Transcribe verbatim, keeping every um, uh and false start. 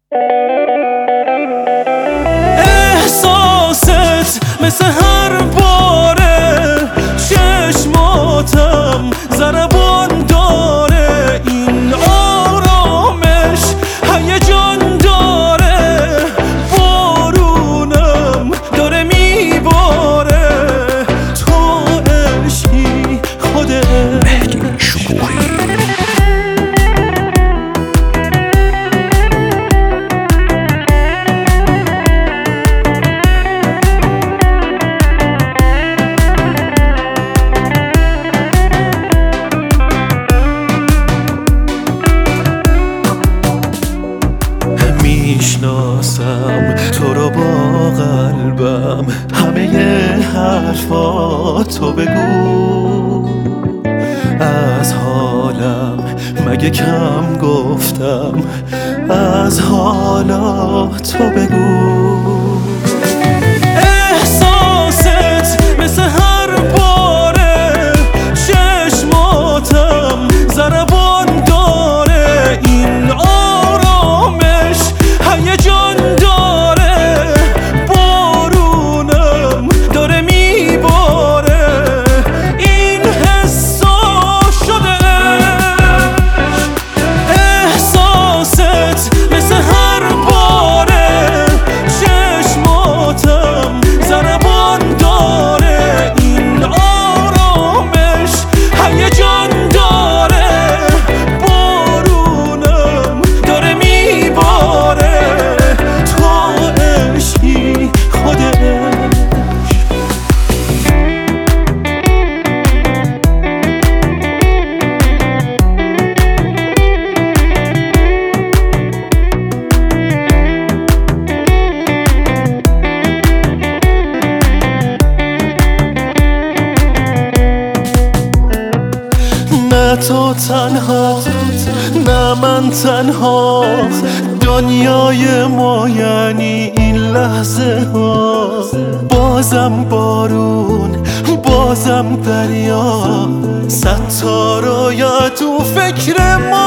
احساست مثل هر باره چشماتم ضربان داره، این آرامش هیجان داره، بارونم داره میباره، تو عشقی خودت مهدی شکوهی. میشناسم تو رو با قلبم، همه حرفاتو بگو، از حالم مگه کم گفتم، از حالاتو بگو. احساست مثل هر باره چشماتم ضربان داره، این آرامش هیجان داره، بارونم داره میباره، این حسا شده. احساست مثل هر باره چشماتم ضربان داره، این آرامش هیجان داره، بارونم داره میباره، تو عشقی خودش. نه تو تنها، نه من تنها، دنیای ما یعنی این لحظه ها، بازم بارون بازم دریا، صد تا رویا تو فکر ما.